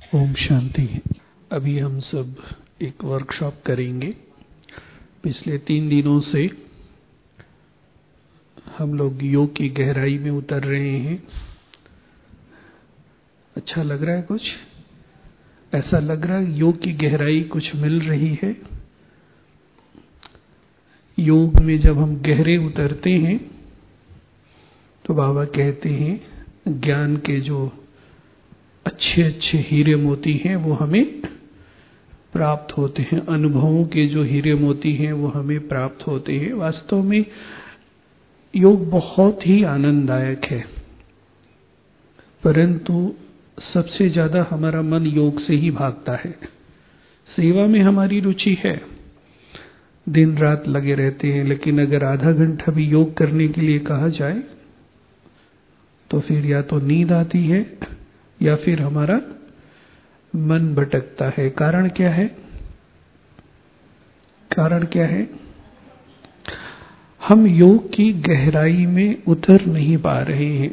ओम शांति। अभी हम सब एक वर्कशॉप करेंगे। पिछले 3 दिनों से हम लोग योग की गहराई में उतर रहे हैं। अच्छा लग रहा है? कुछ ऐसा लग रहा है योग की गहराई कुछ मिल रही है। योग में जब हम गहरे उतरते हैं तो बाबा कहते हैं ज्ञान के जो अच्छे अच्छे हीरे मोती हैं वो हमें प्राप्त होते हैं। अनुभवों के जो हीरे मोती हैं वो हमें प्राप्त होते हैं। वास्तव में योग बहुत ही आनंददायक है, परंतु सबसे ज्यादा हमारा मन योग से ही भागता है। सेवा में हमारी रुचि है, दिन रात लगे रहते हैं, लेकिन अगर आधा घंटा भी योग करने के लिए कहा जाए तो फिर या तो नींद आती है या फिर हमारा मन भटकता है। कारण क्या है? कारण क्या है? हम योग की गहराई में उतर नहीं पा रहे हैं।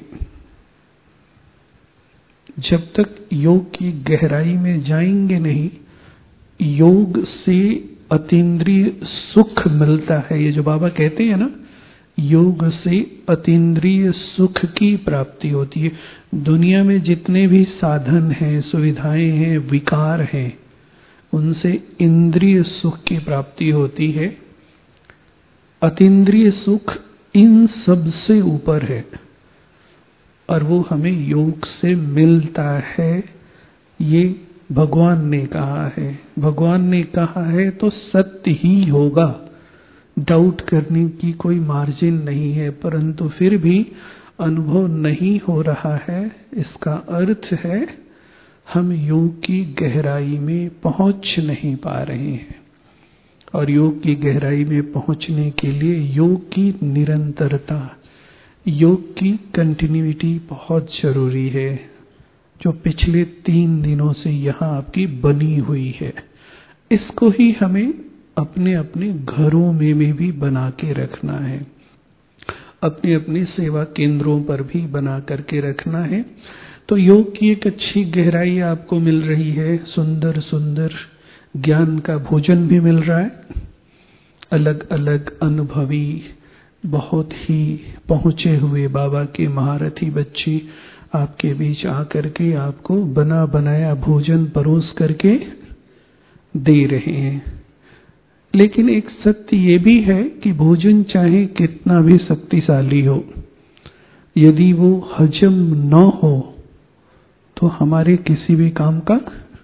जब तक योग की गहराई में जाएंगे नहीं, योग से अतीन्द्रिय सुख मिलता है। ये जो बाबा कहते हैं ना, योग से अतीन्द्रिय सुख की प्राप्ति होती है। दुनिया में जितने भी साधन हैं, सुविधाएं हैं, विकार हैं, उनसे इंद्रिय सुख की प्राप्ति होती है। अतीन्द्रिय सुख इन सब से ऊपर है और वो हमें योग से मिलता है। ये भगवान ने कहा है। भगवान ने कहा है तो सत्य ही होगा, डाउट करने की कोई मार्जिन नहीं है। परंतु फिर भी अनुभव नहीं हो रहा है। इसका अर्थ है हम योग की गहराई में पहुंच नहीं पा रहे हैं। और योग की गहराई में पहुंचने के लिए योग की निरंतरता, योग की कंटिन्यूटी बहुत जरूरी है, जो पिछले 3 दिनों से यहाँ आपकी बनी हुई है। इसको ही हमें अपने अपने घरों में भी बना के रखना है, अपने अपने सेवा केंद्रों पर भी बना करके रखना है। तो योग की एक अच्छी गहराई आपको मिल रही है। सुंदर सुंदर ज्ञान का भोजन भी मिल रहा है। अलग अलग अनुभवी, बहुत ही पहुंचे हुए बाबा के महारथी बच्चे आपके बीच आकर के आपको बना बनाया भोजन परोस करके दे रहे हैं। लेकिन एक सत्य ये भी है कि भोजन चाहे कितना भी शक्तिशाली हो, यदि वो हजम न हो तो हमारे किसी भी काम का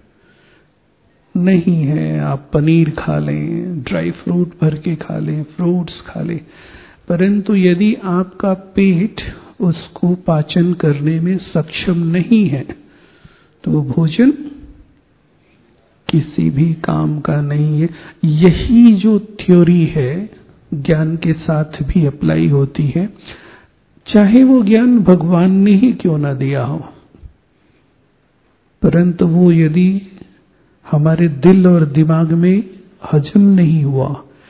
नहीं है। आप पनीर खा लें, ड्राई फ्रूट भर के खा लें, फ्रूट्स खा लें, परंतु यदि आपका पेट उसको पाचन करने में सक्षम नहीं है तो वो भोजन किसी भी काम का नहीं है। यही जो थ्योरी है ज्ञान के साथ भी अप्लाई होती है, चाहे वो ज्ञान भगवान ने ही क्यों ना दिया हो, परंतु वो यदि हमारे दिल और दिमाग में हजम नहीं हुआ,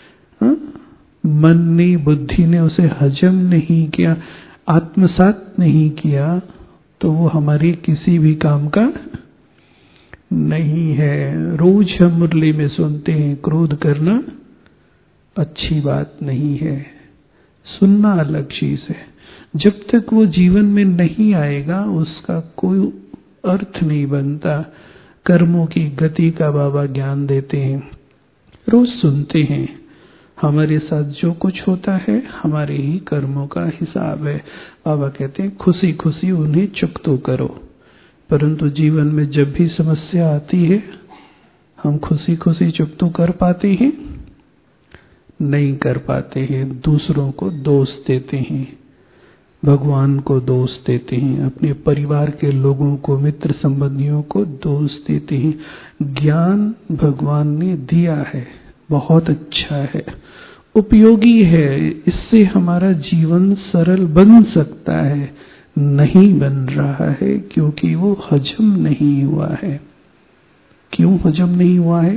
मन ने, बुद्धि ने उसे हजम नहीं किया, आत्मसात नहीं किया, तो वो हमारे किसी भी काम का नहीं है। रोज हम मुरली में सुनते हैं क्रोध करना अच्छी बात नहीं है। सुनना अलग चीज है, जब तक वो जीवन में नहीं आएगा उसका कोई अर्थ नहीं बनता। कर्मों की गति का बाबा ज्ञान देते हैं, रोज सुनते हैं। हमारे साथ जो कुछ होता है हमारे ही कर्मों का हिसाब है। बाबा कहते हैं खुशी खुशी उन्हें चुकतो करो। परंतु जीवन में जब भी समस्या आती है हम खुशी खुशी चुकतो कर पाते हैं? नहीं कर पाते हैं। दूसरों को दोष देते हैं, भगवान को दोष देते हैं, अपने परिवार के लोगों को, मित्र संबंधियों को दोष देते हैं। ज्ञान भगवान ने दिया है, बहुत अच्छा है, उपयोगी है, इससे हमारा जीवन सरल बन सकता है। नहीं बन रहा है क्योंकि वो हजम नहीं हुआ है। क्यों हजम नहीं हुआ है?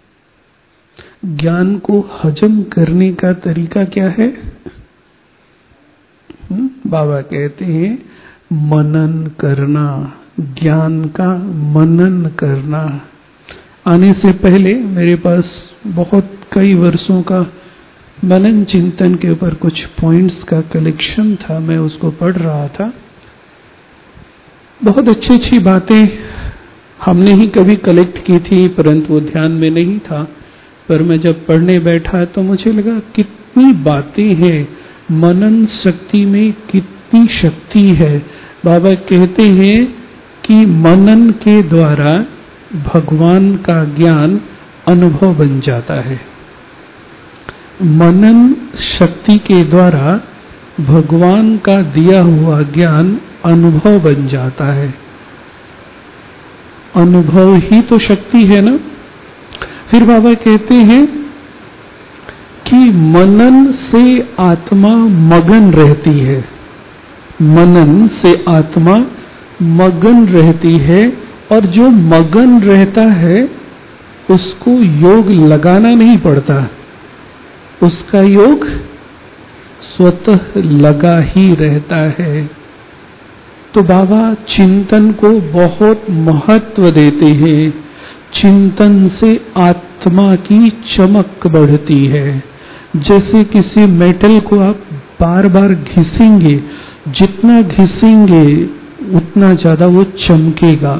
ज्ञान को हजम करने का तरीका क्या है? बाबा कहते हैं मनन करना, ज्ञान का मनन करना। आने से पहले मेरे पास बहुत कई वर्षों का मनन चिंतन के ऊपर कुछ पॉइंट्स का कलेक्शन था, मैं उसको पढ़ रहा था। बहुत अच्छी अच्छी बातें हमने ही कभी कलेक्ट की थी, परंतु वो ध्यान में नहीं था। पर मैं जब पढ़ने बैठा तो मुझे लगा कितनी बातें हैं, मनन शक्ति में कितनी शक्ति है। बाबा कहते हैं कि मनन के द्वारा भगवान का ज्ञान अनुभव बन जाता है। मनन शक्ति के द्वारा भगवान का दिया हुआ ज्ञान अनुभव बन जाता है। अनुभव ही तो शक्ति है ना। फिर बाबा कहते हैं कि मनन से आत्मा मगन रहती है। मनन से आत्मा मगन रहती है, और जो मगन रहता है उसको योग लगाना नहीं पड़ता, उसका योग स्वतः लगा ही रहता है। तो बाबा चिंतन को बहुत महत्व देते हैं। चिंतन से आत्मा की चमक बढ़ती है। जैसे किसी मेटल को आप बार बार घिसेंगे, जितना घिसेंगे उतना ज्यादा वो चमकेगा।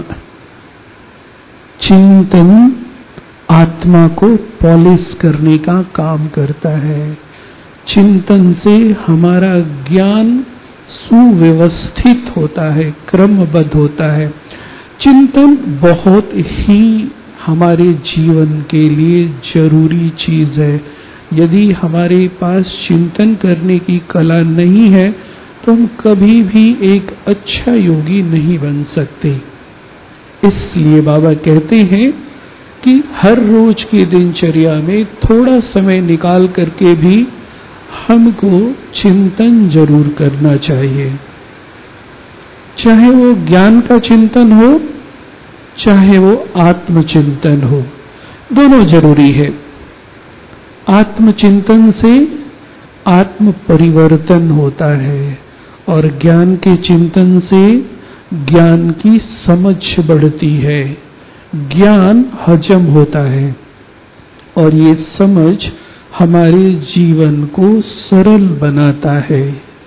चिंतन आत्मा को पॉलिश करने का काम करता है। चिंतन से हमारा ज्ञान सुव्यवस्थित होता है, क्रमबद्ध होता है। चिंतन बहुत ही हमारे जीवन के लिए जरूरी चीज है। यदि हमारे पास चिंतन करने की कला नहीं है तो हम कभी भी एक अच्छा योगी नहीं बन सकते। इसलिए बाबा कहते हैं कि हर रोज की दिनचर्या में थोड़ा समय निकाल करके भी हमको चिंतन जरूर करना चाहिए। चाहे वो ज्ञान का चिंतन हो, चाहे वो आत्मचिंतन हो, दोनों जरूरी है। आत्मचिंतन से आत्म परिवर्तन होता है, और ज्ञान के चिंतन से ज्ञान की समझ बढ़ती है, ज्ञान हजम होता है, और ये समझ हमारे जीवन को सरल बनाता है।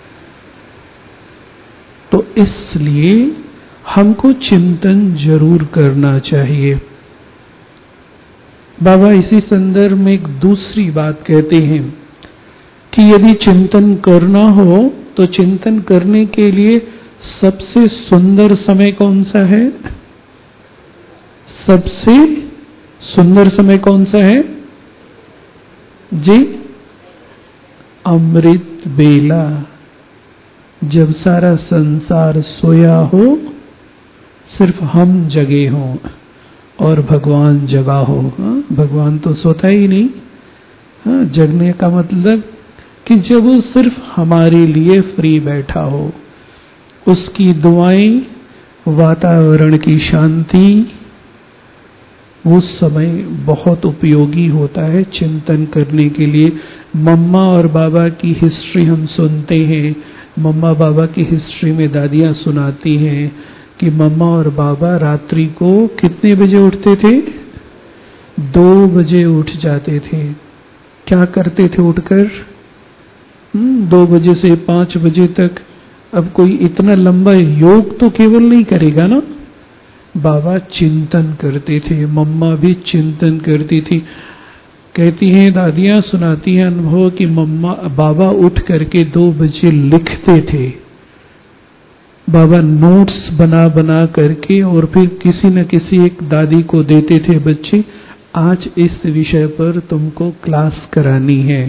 तो इसलिए हमको चिंतन जरूर करना चाहिए। बाबा इसी संदर्भ में एक दूसरी बात कहते हैं कि यदि चिंतन करना हो तो चिंतन करने के लिए सबसे सुंदर समय कौन सा है? सबसे सुंदर समय कौन सा है जी? अमृत बेला, जब सारा संसार सोया हो, सिर्फ हम जगे हों और भगवान जगा हो। भगवान तो सोता ही नहीं। जगने का मतलब कि जब वो सिर्फ हमारे लिए फ्री बैठा हो, उसकी दुआएं, वातावरण की शांति, वो समय बहुत उपयोगी होता है चिंतन करने के लिए। मम्मा और बाबा की हिस्ट्री हम सुनते हैं। मम्मा बाबा की हिस्ट्री में दादियां सुनाती हैं कि मम्मा और बाबा रात्रि को कितने बजे उठते थे? 2 बजे उठ जाते थे। क्या करते थे उठकर? 2 बजे से 5 बजे तक। अब कोई इतना लंबा योग तो केवल नहीं करेगा ना। बाबा चिंतन करते थे, मम्मा भी चिंतन करती थी। कहती हैं दादियां, सुनाती हैं अनुभव कि बाबा उठ करके 2 बजे लिखते थे। बाबा नोट्स बना बना करके, और फिर किसी न किसी एक दादी को देते थे, बच्चे आज इस विषय पर तुमको क्लास करानी है।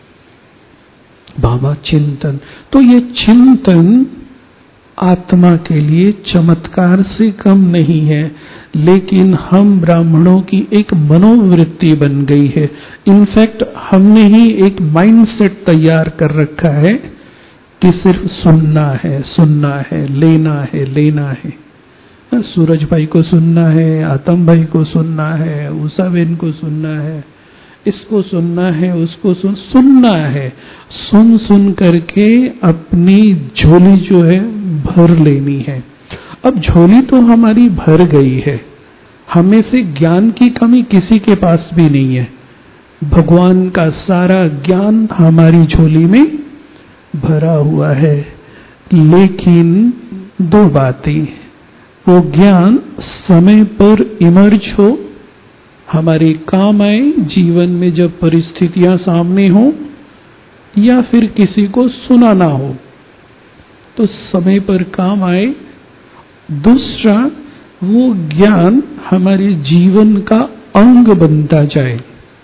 बाबा चिंतन। तो ये चिंतन आत्मा के लिए चमत्कार से कम नहीं है, लेकिन हम ब्राह्मणों की एक मनोवृत्ति बन गई है। इनफैक्ट हमने ही एक माइंडसेट तैयार कर रखा है कि सिर्फ सुनना है, सुनना है, लेना है, लेना है। सूरज भाई को सुनना है, आतम भाई को सुनना है, उषा बेन को सुनना है, इसको सुनना है, उसको सुनना है। सुन सुन करके अपनी झोली जो है भर लेनी है। अब झोली तो हमारी भर गई है, हमें से ज्ञान की कमी किसी के पास भी नहीं है। भगवान का सारा ज्ञान हमारी झोली में भरा हुआ है। लेकिन दो बातें, वो ज्ञान समय पर इमर्ज हो, हमारे काम आए जीवन में जब परिस्थितियां सामने हो, या फिर किसी को सुनाना हो तो समय पर काम आए। दूसरा, वो ज्ञान हमारे जीवन का अंग बनता जाए,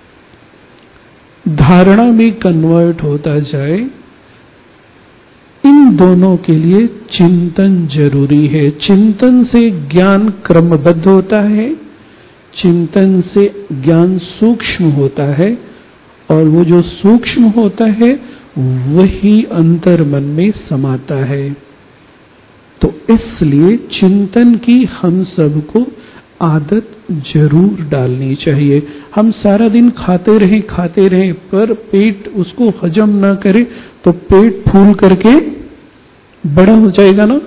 धारणा में कन्वर्ट होता जाए। इन दोनों के लिए चिंतन जरूरी है। चिंतन से ज्ञान क्रमबद्ध होता है, चिंतन से ज्ञान सूक्ष्म होता है, और वो जो सूक्ष्म होता है वही अंतर मन में समाता है। तो इसलिए चिंतन की हम सबको आदत जरूर डालनी चाहिए। हम सारा दिन खाते रहें पर पेट उसको हजम ना करे तो पेट फूल करके बड़ा हो जाएगा ना,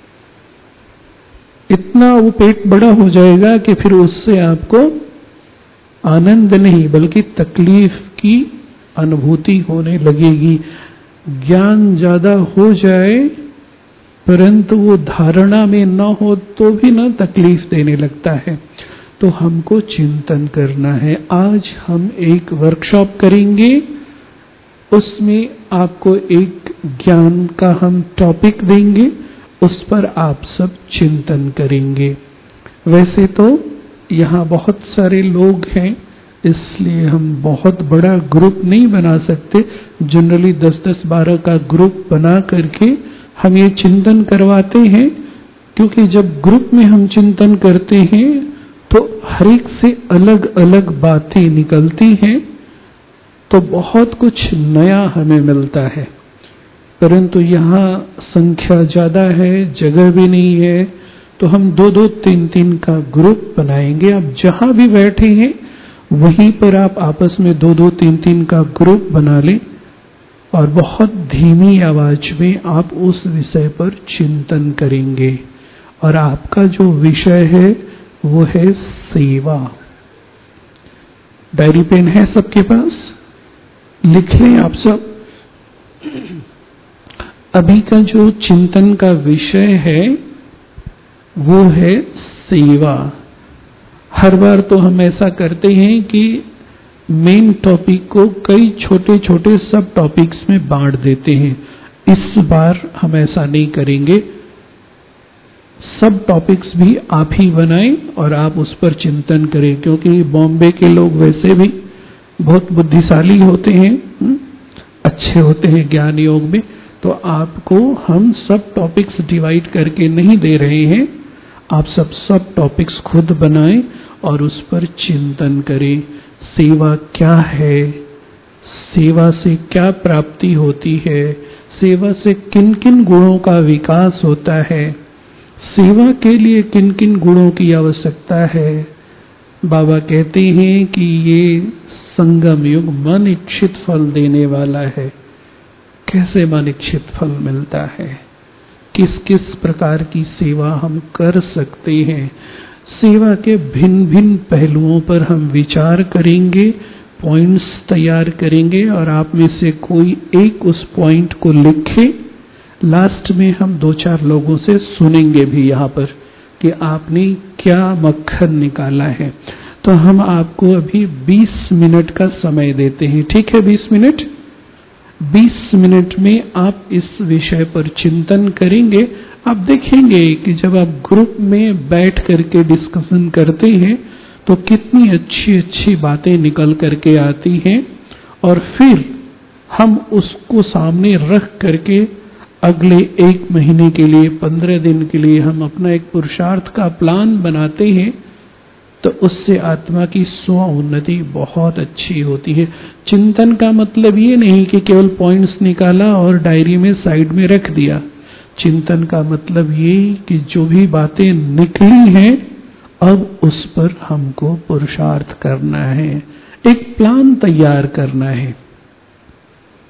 इतना वो पेट बड़ा हो जाएगा कि फिर उससे आपको आनंद नहीं बल्कि तकलीफ की अनुभूति होने लगेगी। ज्ञान ज्यादा हो जाए परंतु वो धारणा में न हो तो भी ना तकलीफ देने लगता है। तो हमको चिंतन करना है। आज हम एक वर्कशॉप करेंगे, उसमें आपको एक ज्ञान का हम टॉपिक देंगे, उस पर आप सब चिंतन करेंगे। वैसे तो यहाँ बहुत सारे लोग हैं, इसलिए हम बहुत बड़ा ग्रुप नहीं बना सकते। जनरली 10-10, 12 का ग्रुप बना करके हम ये चिंतन करवाते हैं, क्योंकि जब ग्रुप में हम चिंतन करते हैं तो हर एक से अलग अलग बातें निकलती हैं, तो बहुत कुछ नया हमें मिलता है। परंतु यहाँ संख्या ज्यादा है, जगह भी नहीं है, तो हम 2-2, 3-3 का ग्रुप बनाएंगे। आप जहां भी बैठे हैं वहीं पर आप आपस में 2-2, 3-3 का ग्रुप बना लें और बहुत धीमी आवाज में आप उस विषय पर चिंतन करेंगे। और आपका जो विषय है वो है सेवा। डायरी पेन है सबके पास? लिख लें आप सब। अभी का जो चिंतन का विषय है वो है सेवा। हर बार तो हम ऐसा करते हैं कि मेन टॉपिक को कई छोटे छोटे सब टॉपिक्स में बांट देते हैं। इस बार हम ऐसा नहीं करेंगे। सब टॉपिक्स भी आप ही बनाएं और आप उस पर चिंतन करें, क्योंकि बॉम्बे के लोग वैसे भी बहुत बुद्धिशाली होते हैं, अच्छे होते हैं ज्ञान योग में। तो आपको हम सब टॉपिक्स डिवाइड करके नहीं दे रहे हैं, आप सब टॉपिक्स खुद बनाएं और उस पर चिंतन करें। सेवा क्या है, सेवा से क्या प्राप्ति होती है, सेवा से किन किन गुणों का विकास होता है, सेवा के लिए किन किन गुणों की आवश्यकता है। बाबा कहते हैं कि ये संगम युग मन इच्छित फल देने वाला है। कैसे मन इच्छित फल मिलता है, किस किस प्रकार की सेवा हम कर सकते हैं, सेवा के भिन्न भिन्न पहलुओं पर हम विचार करेंगे, पॉइंट्स तैयार करेंगे और आप में से कोई एक उस पॉइंट को लिखे। लास्ट में हम 2-4 लोगों से सुनेंगे भी यहाँ पर कि आपने क्या मक्खन निकाला है। तो हम आपको अभी 20 मिनट का समय देते हैं, ठीक है? 20 मिनट। 20 मिनट में आप इस विषय पर चिंतन करेंगे। आप देखेंगे कि जब आप ग्रुप में बैठ करके डिस्कशन करते हैं तो कितनी अच्छी अच्छी बातें निकल करके आती हैं, और फिर हम उसको सामने रख करके अगले 1 महीने के लिए, 15 दिन के लिए हम अपना एक पुरुषार्थ का प्लान बनाते हैं, तो उससे आत्मा की स्व उन्नति बहुत अच्छी होती है। चिंतन का मतलब ये नहीं कि केवल पॉइंट्स निकाला और डायरी में साइड में रख दिया। चिंतन का मतलब ये कि जो भी बातें निकली हैं अब उस पर हमको पुरुषार्थ करना है, एक प्लान तैयार करना है।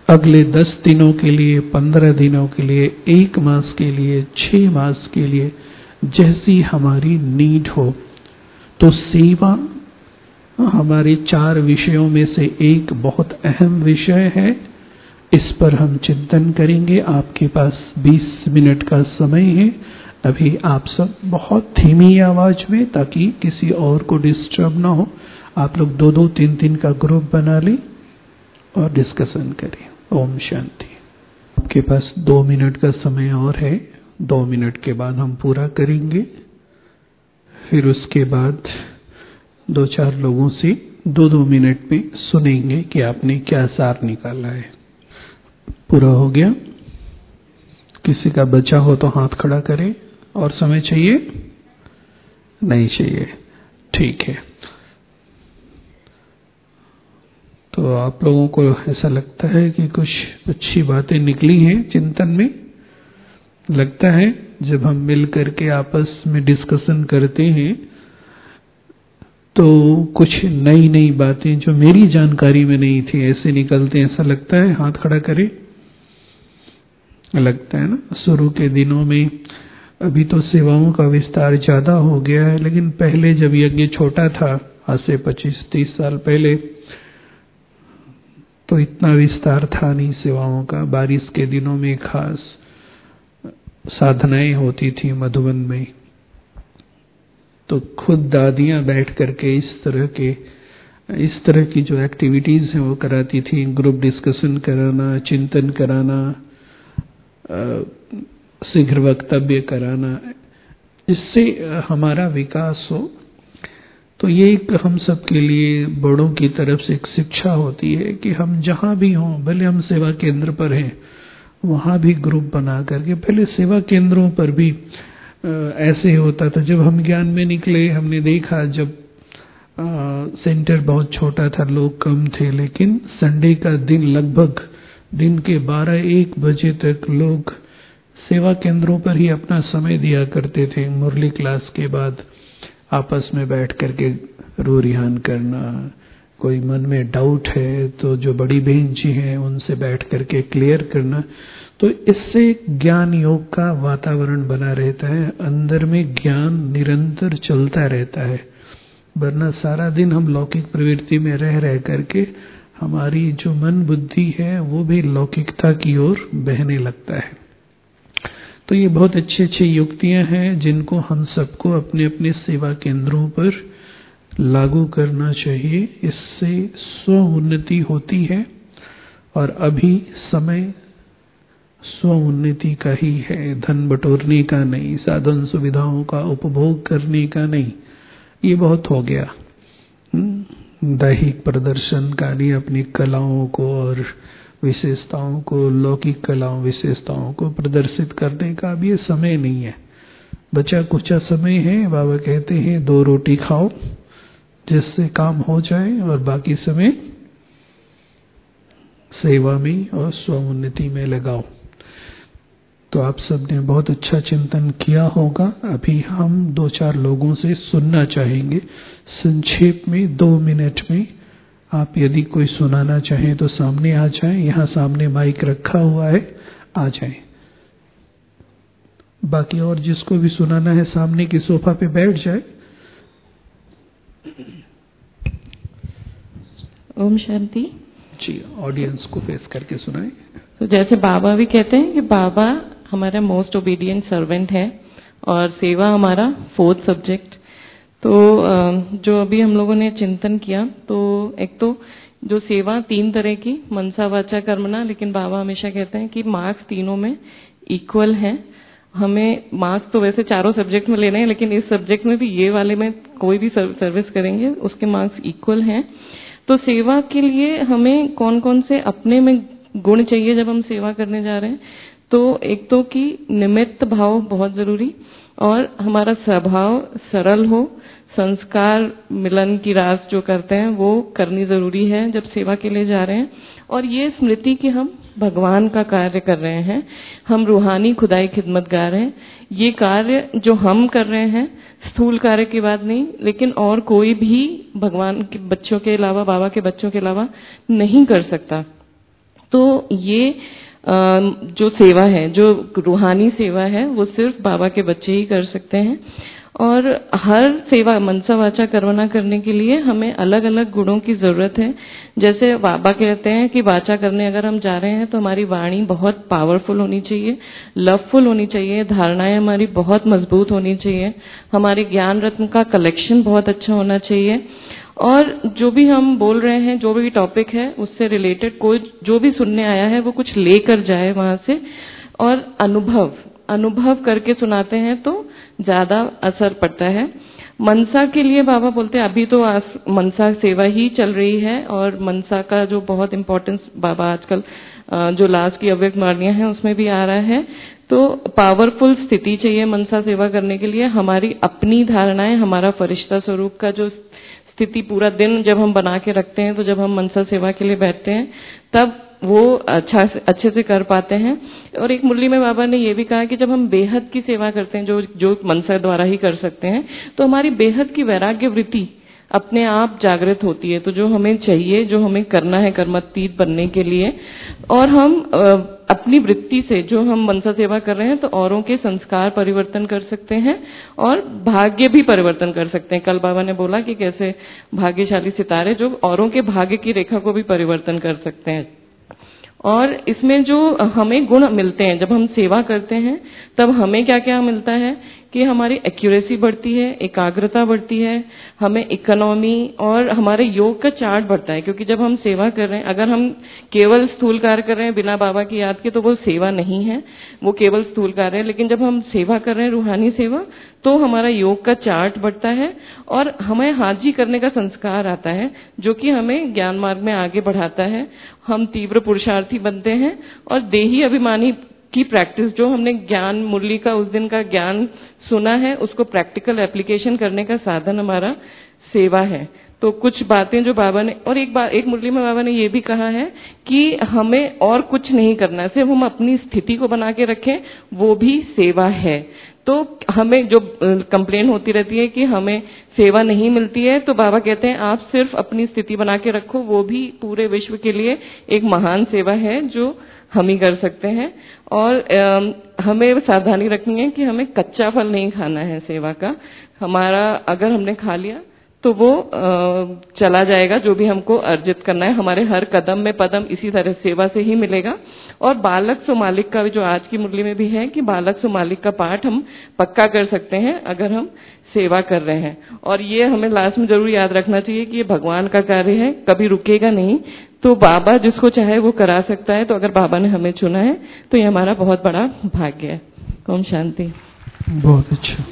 अगले 10 दिनों के लिए, 15 दिनों के लिए, 1 मास के लिए, 6 मास के लिए, जैसी हमारी नीड हो। तो सेवा हमारे 4 विषयों में से एक बहुत अहम विषय है। इस पर हम चिंतन करेंगे। आपके पास 20 मिनट का समय है। अभी आप सब बहुत धीमी आवाज में, ताकि किसी और को डिस्टर्ब ना हो, आप लोग 2-2, 3-3 का ग्रुप बना लें और डिस्कशन करें। ओम शांति। आपके पास 2 मिनट का समय और है। 2 मिनट के बाद हम पूरा करेंगे। फिर उसके बाद 2-4 लोगों से 2-2 मिनट में सुनेंगे कि आपने क्या सार निकाला है। पूरा हो गया? किसी का बचा हो तो हाथ खड़ा करें। और समय चाहिए? नहीं चाहिए? ठीक है। तो आप लोगों को ऐसा लगता है कि कुछ अच्छी बातें निकली हैं चिंतन में? लगता है जब हम मिल करके आपस में डिस्कशन करते हैं तो कुछ नई नई बातें जो मेरी जानकारी में नहीं थी ऐसे निकलते हैं। ऐसा लगता है? हाथ खड़ा करें। लगता है ना? शुरू के दिनों में, अभी तो सेवाओं का विस्तार ज्यादा हो गया है, लेकिन पहले जब यज्ञ छोटा था, आज से 25-30 साल पहले, तो इतना विस्तार था नहीं सेवाओं का। बारिश के दिनों में खास साधनाएं होती थी मधुबन में, तो खुद दादियां बैठ करके इस तरह की जो एक्टिविटीज हैं वो कराती थी। ग्रुप डिस्कशन कराना, चिंतन कराना, शीघ्र वक्तव्य कराना, इससे हमारा विकास हो। तो ये एक हम सब के लिए बड़ों की तरफ से एक शिक्षा होती है कि हम जहां भी हों, भले हम सेवा केंद्र पर हैं, वहां भी ग्रुप बना करके, पहले सेवा केंद्रों पर भी ऐसे होता था। जब हम ज्ञान में निकले, हमने देखा जब सेंटर बहुत छोटा था, लोग कम थे, लेकिन संडे का दिन लगभग दिन के 12-1 बजे तक लोग सेवा केंद्रों पर ही अपना समय दिया करते थे। मुरली क्लास के बाद आपस में बैठ करके रूरिहान करना, कोई मन में डाउट है तो जो बड़ी बहन जी हैं उनसे बैठ करके क्लियर करना। तो इससे ज्ञान योग का वातावरण बना रहता है, अंदर में ज्ञान निरंतर चलता रहता है। वरना सारा दिन हम लौकिक प्रवृत्ति में रह करके हमारी जो मन बुद्धि है वो भी लौकिकता की ओर बहने लगता है। तो ये बहुत अच्छी युक्तियां हैं जिनको हम सबको अपने अपने सेवा केंद्रों पर लागू करना चाहिए। इससे स्व उन्नति होती है, और अभी समय स्व उन्नति का ही है, धन बटोरने का नहीं, साधन सुविधाओं का उपभोग करने का नहीं। ये बहुत हो गया। दैहिक प्रदर्शन का नहीं, अपनी कलाओं को और विशेषताओं को, लौकिक कलाओं विशेषताओं को प्रदर्शित करने का अब ये समय नहीं है। बचा कुचा समय है। बाबा कहते हैं 2 रोटी खाओ जिससे काम हो जाए, और बाकी समय सेवा में और स्वोन्नति में लगाओ। तो आप सबने बहुत अच्छा चिंतन किया होगा। अभी हम 2-4 लोगों से सुनना चाहेंगे संक्षेप में 2 मिनट में। आप यदि कोई सुनाना चाहें तो सामने आ जाएं, यहाँ सामने माइक रखा हुआ है, आ जाएं। बाकी और जिसको भी सुनाना है सामने की सोफा पे बैठ जाए। ओम शांति जी, ऑडियंस को फेस करके सुनाएं। तो जैसे बाबा भी कहते हैं कि बाबा हमारा मोस्ट ओबीडिएंट सर्वेंट है और सेवा हमारा 4th सब्जेक्ट। तो जो अभी हम लोगों ने चिंतन किया, तो एक तो जो सेवा 3 तरह की, मनसा वाचा कर्मणा, लेकिन बाबा हमेशा कहते हैं कि मार्क्स तीनों में इक्वल हैं। हमें मार्क्स तो वैसे चारों सब्जेक्ट में लेने हैं, लेकिन इस सब्जेक्ट में भी, ये वाले में कोई भी सर्विस करेंगे उसके मार्क्स इक्वल हैं। तो सेवा के लिए हमें कौन कौन से अपने में गुण चाहिए जब हम सेवा करने जा रहे हैं? तो एक तो कि निमित्त भाव बहुत जरूरी, और हमारा स्वभाव सरल हो, संस्कार मिलन की रास जो करते हैं वो करनी जरूरी है जब सेवा के लिए जा रहे हैं। और ये स्मृति कि हम भगवान का कार्य कर रहे हैं, हम रूहानी खुदाई खिदमतगार हैं। ये कार्य जो हम कर रहे हैं स्थूल कार्य की बात नहीं, लेकिन और कोई भी भगवान के बच्चों के अलावा, बाबा के बच्चों के अलावा नहीं कर सकता। तो ये जो सेवा है, जो रूहानी सेवा है, वो सिर्फ बाबा के बच्चे ही कर सकते हैं। और हर सेवा मनसा वाचा कर्मणा करने के लिए हमें अलग अलग गुणों की जरूरत है। जैसे बाबा कहते हैं कि वाचा करने अगर हम जा रहे हैं तो हमारी वाणी बहुत पावरफुल होनी चाहिए, लवफुल होनी चाहिए, धारणाएं हमारी बहुत मजबूत होनी चाहिए, हमारे ज्ञान रत्न का कलेक्शन बहुत अच्छा होना चाहिए, और जो भी हम बोल रहे हैं, जो भी टॉपिक है, उससे रिलेटेड कोई जो भी सुनने आया है वो कुछ लेकर जाए वहां से, और अनुभव करके सुनाते हैं तो ज्यादा असर पड़ता है। मनसा के लिए बाबा बोलते हैं अभी तो मनसा सेवा ही चल रही है, और मनसा का जो बहुत इम्पोर्टेंस बाबा आजकल जो लास्ट की अव्यक्त वाणियां हैं उसमें भी आ रहा है। तो पावरफुल स्थिति चाहिए मनसा सेवा करने के लिए। हमारी अपनी धारणाएं, हमारा फरिश्ता स्वरूप का जो स्थिति पूरा दिन जब हम बना के रखते हैं, तो जब हम मनसा सेवा के लिए बैठते हैं तब वो अच्छे से कर पाते हैं। और एक मुरली में बाबा ने ये भी कहा कि जब हम बेहद की सेवा करते हैं, जो मनसा द्वारा ही कर सकते हैं, तो हमारी बेहद की वैराग्य वृत्ति अपने आप जागृत होती है। तो जो हमें चाहिए, जो हमें करना है कर्मातीत बनने के लिए, और हम अपनी वृत्ति से जो हम मनसा सेवा कर रहे हैं तो औरों के संस्कार परिवर्तन कर सकते हैं और भाग्य भी परिवर्तन कर सकते हैं। कल बाबा ने बोला कि कैसे भाग्यशाली सितारे जो औरों के भाग्य की रेखा को भी परिवर्तन कर सकते हैं। और इसमें जो हमें गुण मिलते हैं जब हम सेवा करते हैं, तब हमें क्या क्या मिलता है कि हमारी एक्यूरेसी बढ़ती है, एकाग्रता बढ़ती है, हमें इकोनॉमी और हमारे योग का चार्ट बढ़ता है। क्योंकि जब हम सेवा कर रहे हैं, अगर हम केवल स्थूल कार्य कर रहे हैं बिना बाबा की याद के, तो वो सेवा नहीं है, वो केवल स्थूल कार्य है। लेकिन जब हम सेवा कर रहे हैं रूहानी सेवा, तो हमारा योग का चार्ट बढ़ता है और हमें हाजी करने का संस्कार आता है, जो कि हमें ज्ञान मार्ग में आगे बढ़ाता है। हम तीव्र पुरुषार्थी बनते हैं और देही अभिमानी की प्रैक्टिस, जो हमने ज्ञान मुरली का उस दिन का ज्ञान सुना है, उसको प्रैक्टिकल एप्लीकेशन करने का साधन हमारा सेवा है। तो कुछ बातें जो बाबा ने, और एक मुरली में बाबा ने ये भी कहा है कि हमें और कुछ नहीं करना है, सिर्फ हम अपनी स्थिति को बना के रखें, वो भी सेवा है। तो हमें जो कंप्लेन होती रहती है कि हमें सेवा नहीं मिलती है, तो बाबा कहते हैं आप सिर्फ अपनी स्थिति बना के रखो, वो भी पूरे विश्व के लिए एक महान सेवा है जो हम ही कर सकते हैं। और हमें सावधानी रखनी है कि हमें कच्चा फल नहीं खाना है सेवा का। हमारा अगर हमने खा लिया तो वो चला जाएगा, जो भी हमको अर्जित करना है। हमारे हर कदम में पदम इसी तरह सेवा से ही मिलेगा। और बालक सो मालिक का जो आज की मुरली में भी है कि बालक सो मालिक का पाठ हम पक्का कर सकते हैं अगर हम सेवा कर रहे हैं। और ये हमें लास्ट में जरूर याद रखना चाहिए कि ये भगवान का कार्य है, कभी रुकेगा नहीं। तो बाबा जिसको चाहे वो करा सकता है। तो अगर बाबा ने हमें चुना है तो ये हमारा बहुत बड़ा भाग्य है। ओम शांति। बहुत अच्छा।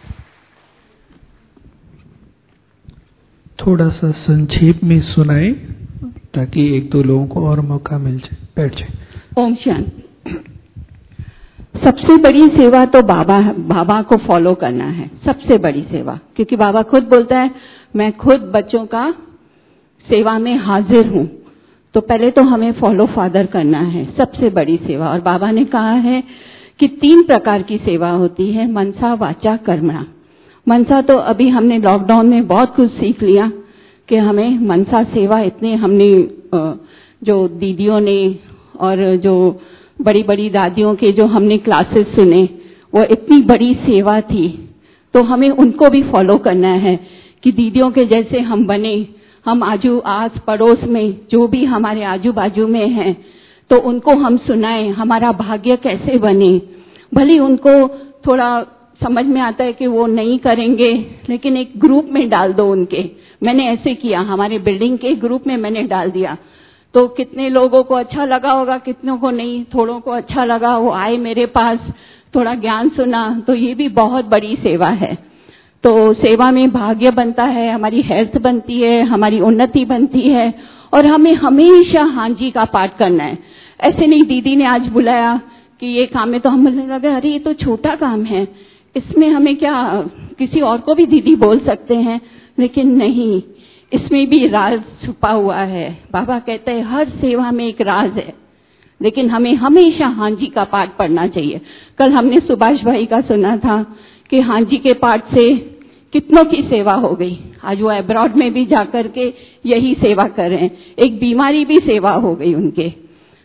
थोड़ा सा संक्षेप में सुनाए ताकि एक दो लोगों को और मौका मिल जाए, बैठ जाए। ओम शांति। सबसे बड़ी सेवा तो बाबा को फॉलो करना है, सबसे बड़ी सेवा। क्योंकि बाबा खुद बोलता है मैं खुद बच्चों का सेवा में हाजिर हूँ। तो पहले तो हमें फॉलो फादर करना है, सबसे बड़ी सेवा। और बाबा ने कहा है कि 3 प्रकार की सेवा होती है, मनसा वाचा कर्मणा। मनसा तो अभी हमने लॉकडाउन में बहुत कुछ सीख लिया कि हमें मनसा सेवा इतने हमने जो दीदियों ने और जो बड़ी बड़ी दादियों के जो हमने क्लासेस सुने, वो इतनी बड़ी सेवा थी। तो हमें उनको भी फॉलो करना है कि दीदियों के जैसे हम बने। हम आस पड़ोस में जो भी हमारे आजू बाजू में हैं, तो उनको हम सुनाएं हमारा भाग्य कैसे बने। भले उनको थोड़ा समझ में आता है कि वो नहीं करेंगे, लेकिन एक ग्रुप में डाल दो उनके। मैंने ऐसे किया, हमारे बिल्डिंग के ग्रुप में मैंने डाल दिया। तो कितने लोगों को अच्छा लगा होगा, कितनों को नहीं। थोड़ों को अच्छा लगा, वो आए मेरे पास, थोड़ा ज्ञान सुना। तो ये भी बहुत बड़ी सेवा है। तो सेवा में भाग्य बनता है, हमारी हेल्थ बनती है, हमारी उन्नति बनती है। और हमें हमेशा हाँ जी का पाठ करना है। ऐसे नहीं दीदी ने आज बुलाया कि ये काम है, तो हम लगे अरे ये तो छोटा काम है, इसमें हमें क्या, किसी और को भी दीदी बोल सकते हैं। लेकिन नहीं, इसमें भी राज छुपा हुआ है। बाबा कहते हैं हर सेवा में एक राज है, लेकिन हमें हमेशा हाँ जी का पाठ पढ़ना चाहिए। कल हमने सुभाष भाई का सुना था कि हाँ जी के पाठ से कितनों की सेवा हो गई। आज वो अब्रॉड में भी जाकर के यही सेवा कर रहे हैं, एक बीमारी भी सेवा हो गई उनके।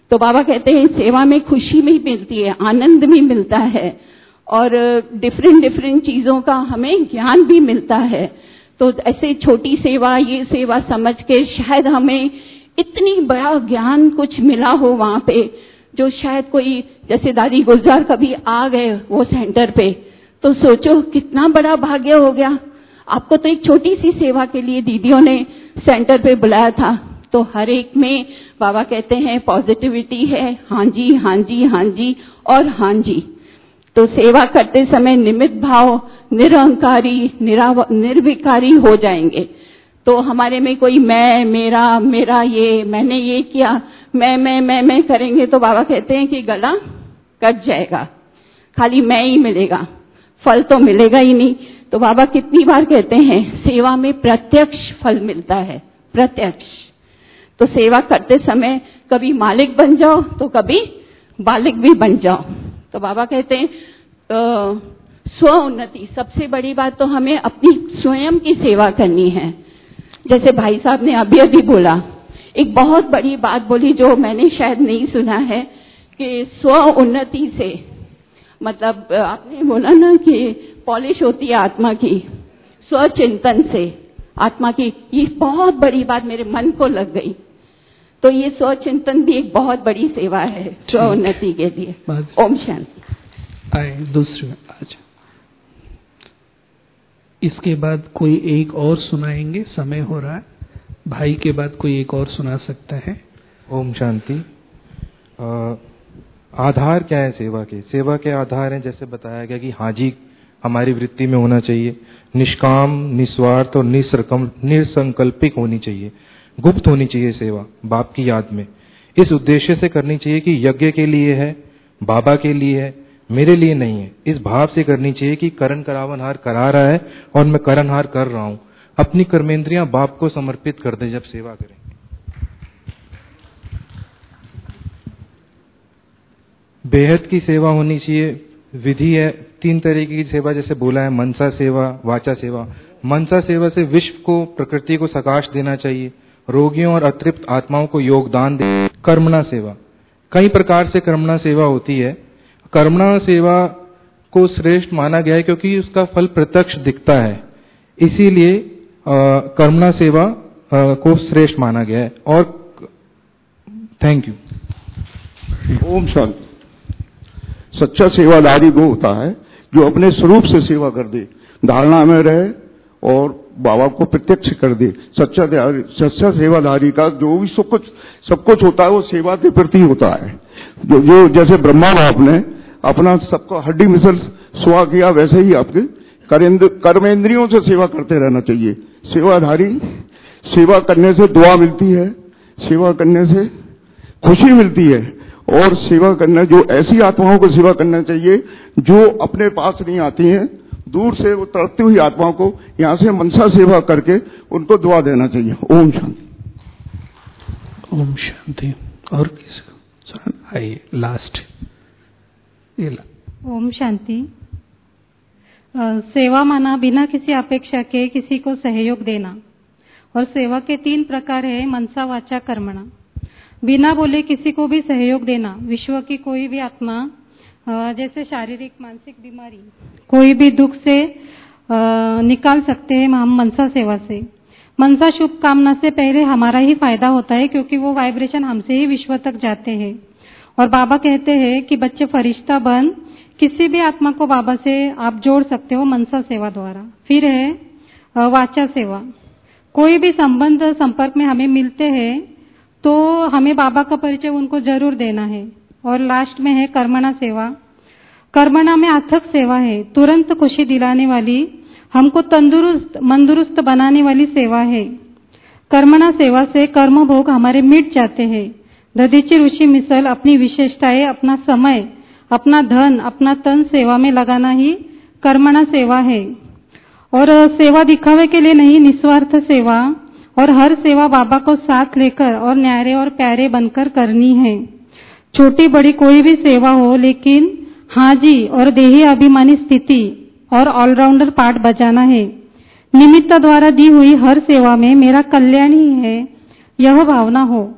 तो बाबा कहते हैं सेवा में खुशी भी मिलती है, आनंद भी मिलता है और डिफरेंट चीजों का हमें ज्ञान भी मिलता है। तो ऐसे छोटी सेवा, ये सेवा समझ के शायद हमें इतनी बड़ा ज्ञान कुछ मिला हो वहां पे, जो शायद कोई, जैसे दादी गुलजार कभी आ गए वो सेंटर पे, तो सोचो कितना बड़ा भाग्य हो गया। आपको तो एक छोटी सी सेवा के लिए दीदियों ने सेंटर पे बुलाया था, तो हर एक में बाबा कहते हैं पॉजिटिविटी है, हाँ जी हाँ जी हाँ जी और हाँ जी। तो सेवा करते समय निमित्त भाव, निरहंकारी, निर्विकारी हो जाएंगे। तो हमारे में कोई मैं, मेरा ये, मैंने ये किया, मैं करेंगे तो बाबा कहते हैं कि गला कट जाएगा, खाली मैं ही मिलेगा, फल तो मिलेगा ही नहीं। तो बाबा कितनी बार कहते हैं सेवा में प्रत्यक्ष फल मिलता है, प्रत्यक्ष। तो सेवा करते समय कभी मालिक बन जाओ तो कभी बालिक भी बन जाओ। तो बाबा कहते हैं स्व उन्नति, सबसे बड़ी बात तो हमें अपनी स्वयं की सेवा करनी है। जैसे भाई साहब ने अभी बोला, एक बहुत बड़ी बात बोली जो मैंने शायद नहीं सुना है, कि स्व उन्नति से मतलब आपने बोला ना कि पॉलिश होती है आत्मा की, स्वचिंतन से आत्मा की, ये बहुत बड़ी बात मेरे मन को लग गई। तो ये स्वचिंतन भी एक बहुत बड़ी सेवा है स्व उन्नति के लिए। ओम शांति। आए दूसरे आज, इसके बाद कोई एक और सुनाएंगे, समय हो रहा है। भाई के बाद कोई एक और सुना सकता है। ओम शांति। आधार क्या है सेवा के? सेवा के आधार हैं, जैसे बताया गया कि हाजी हमारी वृत्ति में होना चाहिए, निष्काम, निस्वार्थ और निसंकल्पिक होनी चाहिए, गुप्त होनी चाहिए सेवा, बाप की याद में। इस उद्देश्य से करनी चाहिए कि यज्ञ के लिए है, बाबा के लिए है, मेरे लिए नहीं है। इस भाव से करनी चाहिए कि करण करावनहार करा रहा है और मैं करणहार कर रहा हूं। अपनी कर्मेंद्रियां बाप को समर्पित कर दे जब सेवा करें। बेहद की सेवा होनी चाहिए। विधि है 3 तरीके की सेवा, जैसे बोला है, मनसा सेवा, वाचा सेवा। मनसा सेवा से विश्व को, प्रकृति को सकाश देना चाहिए, रोगियों और अतृप्त आत्माओं को योगदान दे। कर्मणा सेवा, कई प्रकार से कर्मणा सेवा होती है। कर्मणा सेवा को श्रेष्ठ माना गया है क्योंकि उसका फल प्रत्यक्ष दिखता है, इसीलिए कर्मणा सेवा को श्रेष्ठ माना गया है। और थैंक यू। ओम शांति। सच्चा सेवादारी वो होता है जो अपने स्वरूप से सेवा कर दे, धारणा में रहे और बाबा को प्रत्यक्ष कर दे। सच्चा सेवादारी का जो भी सब कुछ होता है वो सेवा के प्रति होता है। जो जैसे ब्रह्मा बाप ने अपना सबको हड्डी मिसल सुहा किया, वैसे ही आपके कर्मेंद्रियों से सेवा करते रहना चाहिए। सेवाधारी, सेवा करने से दुआ मिलती है, सेवा करने से खुशी मिलती है, और सेवा करना, जो ऐसी आत्माओं को सेवा करना चाहिए जो अपने पास नहीं आती हैं, दूर से वो तड़पती हुई आत्माओं को यहाँ से मनसा सेवा करके उनको दुआ देना चाहिए। ओम शांति। ओम शांति। और किसी आइए लास्ट। ओम शांति। सेवा माना बिना किसी अपेक्षा के किसी को सहयोग देना। और सेवा के 3 प्रकार है, मनसा, वाचा, कर्मणा। बिना बोले किसी को भी सहयोग देना। विश्व की कोई भी आत्मा, जैसे शारीरिक मानसिक बीमारी, कोई भी दुख से निकाल सकते हैं हम मनसा सेवा से। मनसा शुभ कामना से पहले हमारा ही फायदा होता है, क्योंकि वो वाइब्रेशन हमसे ही विश्व तक जाते हैं। और बाबा कहते हैं कि बच्चे फरिश्ता बन किसी भी आत्मा को बाबा से आप जोड़ सकते हो मनसा सेवा द्वारा। फिर है वाचा सेवा। कोई भी संबंध संपर्क में हमें मिलते हैं तो हमें बाबा का परिचय उनको जरूर देना है। और लास्ट में है कर्मणा सेवा। कर्मणा में अथक सेवा है, तुरंत खुशी दिलाने वाली, हमको मंदुरुस्त बनाने वाली सेवा है। कर्मणा सेवा से कर्म भोग हमारे मिट जाते हैं। दधीची ऋषि मिसल अपनी विशेषताएं, अपना समय, अपना धन, अपना तन सेवा में लगाना ही कर्मणा सेवा है। और सेवा दिखावे के लिए नहीं, निस्वार्थ सेवा। और हर सेवा बाबा को साथ लेकर और न्यारे और प्यारे बनकर करनी है। छोटी बड़ी कोई भी सेवा हो, लेकिन हाजी और देही अभिमानी स्थिति और ऑलराउंडर पार्ट बजाना है। निमित्त द्वारा दी हुई हर सेवा में मेरा कल्याण ही है, यह भावना हो।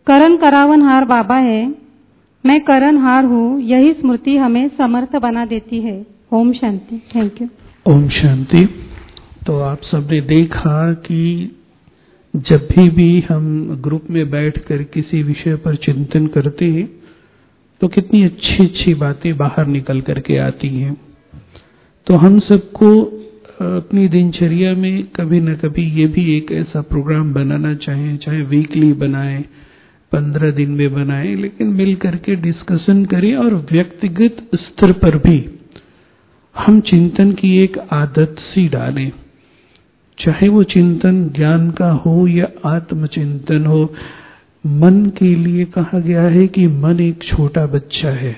करण करावनहार बाबा है, मैं करणहार हूँ, यही स्मृति हमें समर्थ बना देती है। ओम शांति। Thank you. ओम शांति। तो आप सबने देखा कि जब भी हम ग्रुप में बैठकर किसी विषय पर चिंतन करते हैं तो कितनी अच्छी अच्छी बातें बाहर निकल करके आती हैं। तो हम सबको अपनी दिनचर्या में कभी न कभी ये भी एक ऐसा प्रोग्राम बनाना चाहिए, चाहे वीकली बनाएं, 15 दिन में बनाएं, लेकिन मिल करके डिस्कशन करें और व्यक्तिगत स्तर पर भी हम चिंतन की एक आदत सी डालें, चाहे वो चिंतन ज्ञान का हो या आत्मचिंतन हो। मन के लिए कहा गया है कि मन एक छोटा बच्चा है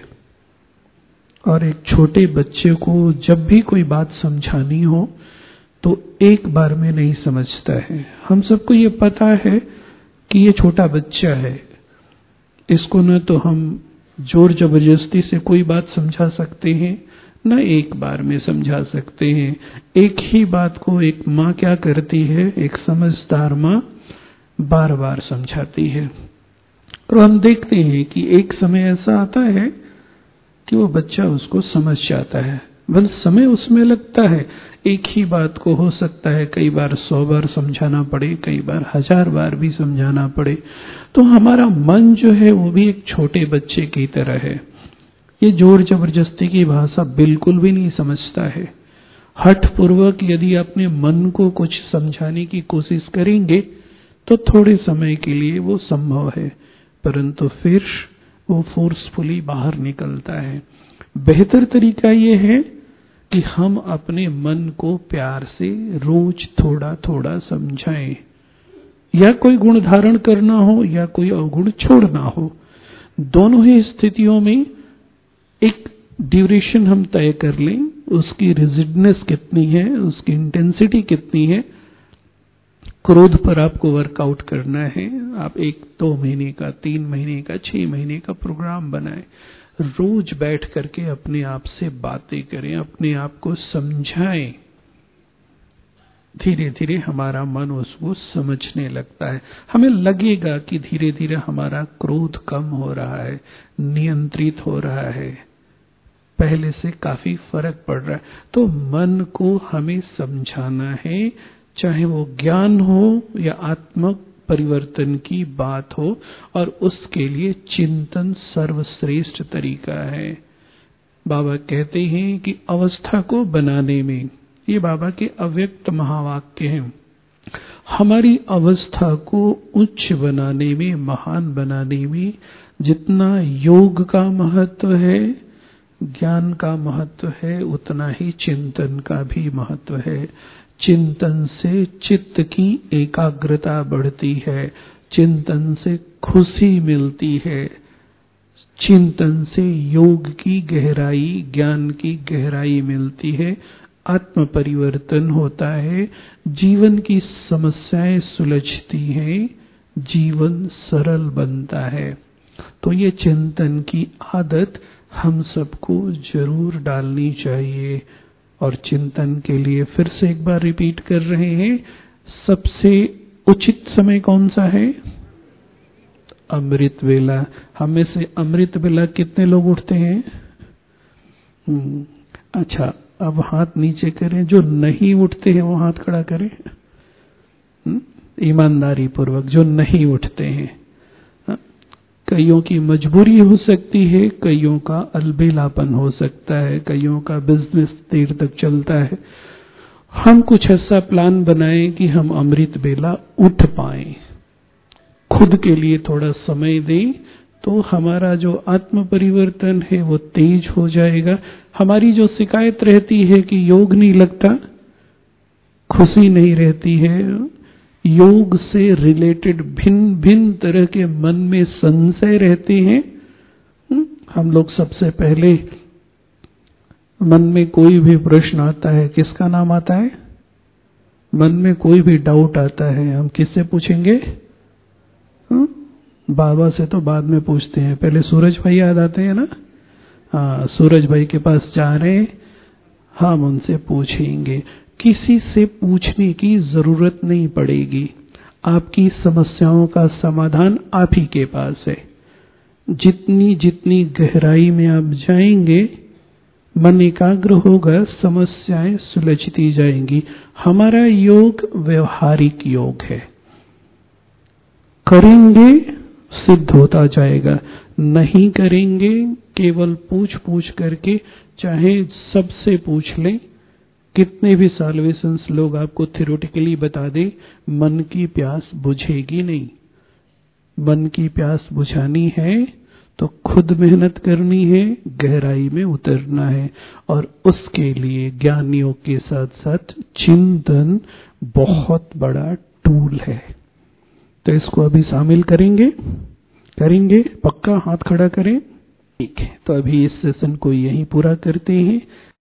और एक छोटे बच्चे को जब भी कोई बात समझानी हो तो एक बार में नहीं समझता है। हम सबको ये पता है कि ये छोटा बच्चा है, इसको न तो हम जोर जबरदस्ती से कोई बात समझा सकते हैं, न एक बार में समझा सकते हैं। एक ही बात को एक माँ क्या करती है, एक समझदार माँ बार बार समझाती है। और हम देखते हैं कि एक समय ऐसा आता है कि वो बच्चा उसको समझ जाता है, बस समय उसमें लगता है। एक ही बात को हो सकता है कई बार 100 बार समझाना पड़े, कई बार 1000 बार भी समझाना पड़े। तो हमारा मन जो है वो भी एक छोटे बच्चे की तरह है, ये जोर जबरदस्ती की भाषा बिल्कुल भी नहीं समझता है। हठ पूर्वक यदि अपने मन को कुछ समझाने की कोशिश करेंगे तो थोड़े समय के लिए वो संभव है, परंतु फिर वो फोर्सफुली बाहर निकलता है। बेहतर तरीका ये है कि हम अपने मन को प्यार से रोज थोड़ा थोड़ा समझाएं, या कोई गुण धारण करना हो या कोई अवगुण छोड़ना हो। दोनों ही स्थितियों में एक ड्यूरेशन हम तय कर लें, उसकी रिजिडनेस कितनी है, उसकी इंटेंसिटी कितनी है। क्रोध पर आपको वर्कआउट करना है, आप 1-2 महीने का, 3 महीने का, 6 महीने का प्रोग्राम बनाएं। रोज बैठ करके अपने आप से बातें करें, अपने आप को समझाएं। धीरे धीरे हमारा मन उसको समझने लगता है। हमें लगेगा कि धीरे धीरे हमारा क्रोध कम हो रहा है, नियंत्रित हो रहा है, पहले से काफी फर्क पड़ रहा है। तो मन को हमें समझाना है, चाहे वो ज्ञान हो या आत्मक परिवर्तन की बात हो, और उसके लिए चिंतन सर्वश्रेष्ठ तरीका है। बाबा कहते हैं कि अवस्था को बनाने में, ये बाबा के अव्यक्त महावाक्य हैं, हमारी अवस्था को उच्च बनाने में, महान बनाने में जितना योग का महत्व है, ज्ञान का महत्व है, उतना ही चिंतन का भी महत्व है। चिंतन से चित्त की एकाग्रता बढ़ती है, चिंतन से खुशी मिलती है, चिंतन से योग की गहराई, ज्ञान की गहराई मिलती है, आत्म परिवर्तन होता है, जीवन की समस्याएं सुलझती हैं, जीवन सरल बनता है। तो ये चिंतन की आदत हम सबको जरूर डालनी चाहिए। और चिंतन के लिए फिर से एक बार रिपीट कर रहे हैं, सबसे उचित समय कौन सा है? अमृत वेला। हम में से अमृत वेला कितने लोग उठते हैं? अच्छा, अब हाथ नीचे करें, जो नहीं उठते हैं वो हाथ खड़ा करें। ईमानदारी पूर्वक जो नहीं उठते हैं। कईयों की मजबूरी हो सकती है, कईयों का अलबेलापन हो सकता है, कईयों का बिजनेस देर तक चलता है। हम कुछ ऐसा प्लान बनाएं कि हम अमृत बेला उठ पाएं, खुद के लिए थोड़ा समय दें, तो हमारा जो आत्म परिवर्तन है वो तेज हो जाएगा। हमारी जो शिकायत रहती है कि योग नहीं लगता, खुशी नहीं रहती है, योग से रिलेटेड भिन्न भिन्न तरह के मन में संशय रहते हैं। हम लोग सबसे पहले मन में कोई भी प्रश्न आता है, किसका नाम आता है? मन में कोई भी डाउट आता है, हम किससे पूछेंगे? बाबा से तो बाद में पूछते हैं, पहले सूरज भाई याद आते हैं ना। हाँ, सूरज भाई के पास जा रहे हैं, हम उनसे पूछेंगे। किसी से पूछने की जरूरत नहीं पड़ेगी, आपकी समस्याओं का समाधान आप ही के पास है। जितनी जितनी गहराई में आप जाएंगे, मन एकाग्र होगा, समस्याएं सुलझती जाएंगी। हमारा योग व्यवहारिक योग है, करेंगे सिद्ध होता जाएगा, नहीं करेंगे केवल पूछ पूछ करके, चाहे सबसे पूछ लें, कितने भी साल्वेशंस लोग आपको थ्योरेटिकली बता दें, मन की प्यास बुझेगी नहीं। मन की प्यास बुझानी है तो खुद मेहनत करनी है, गहराई में उतरना है, और उसके लिए ज्ञानियों के साथ साथ चिंतन बहुत बड़ा टूल है। तो इसको अभी शामिल करेंगे पक्का? हाथ खड़ा करें। ठीक है, तो अभी इस सेशन को यहीं पूरा करते हैं।